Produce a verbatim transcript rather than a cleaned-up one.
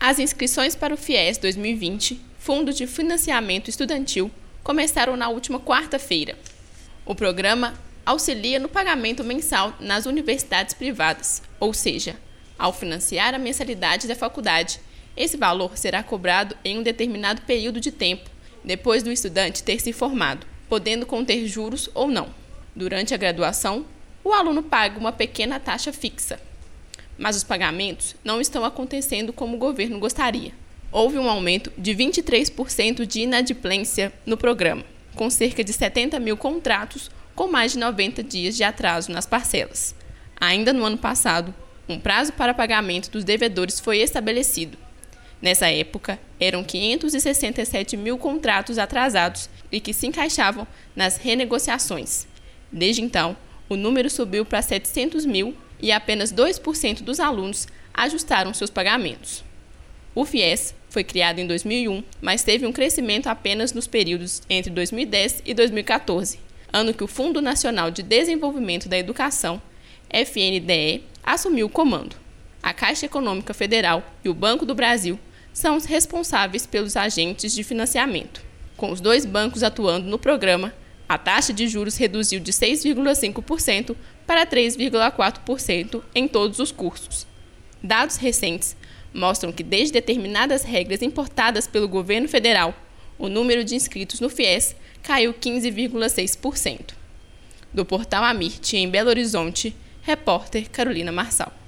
As inscrições para o FIES dois mil e vinte, Fundo de Financiamento Estudantil, começaram na última quarta-feira. O programa auxilia no pagamento mensal nas universidades privadas, ou seja, ao financiar a mensalidade da faculdade, esse valor será cobrado em um determinado período de tempo, depois do estudante ter se formado, podendo conter juros ou não. Durante a graduação, o aluno paga uma pequena taxa fixa, mas os pagamentos não estão acontecendo como o governo gostaria. Houve um aumento de vinte e três por cento de inadimplência no programa, com cerca de setenta mil contratos com mais de noventa dias de atraso nas parcelas. Ainda no ano passado, um prazo para pagamento dos devedores foi estabelecido. Nessa época, eram quinhentos e sessenta e sete mil contratos atrasados e que se encaixavam nas renegociações. Desde então, o número subiu para setecentos mil e apenas dois por cento dos alunos ajustaram seus pagamentos. O FIES foi criado em dois mil e um, mas teve um crescimento apenas nos períodos entre dois mil e dez e dois mil e quatorze, ano que o Fundo Nacional de Desenvolvimento da Educação, F N D E, assumiu o comando. A Caixa Econômica Federal e o Banco do Brasil são os responsáveis pelos agentes de financiamento. Com os dois bancos atuando no programa, a taxa de juros reduziu de seis vírgula cinco por cento para três vírgula quatro por cento em todos os cursos. Dados recentes mostram que, desde determinadas regras importadas pelo governo federal, o número de inscritos no FIES caiu quinze vírgula seis por cento. Do portal Amirte, em Belo Horizonte, repórter Carolina Marçal.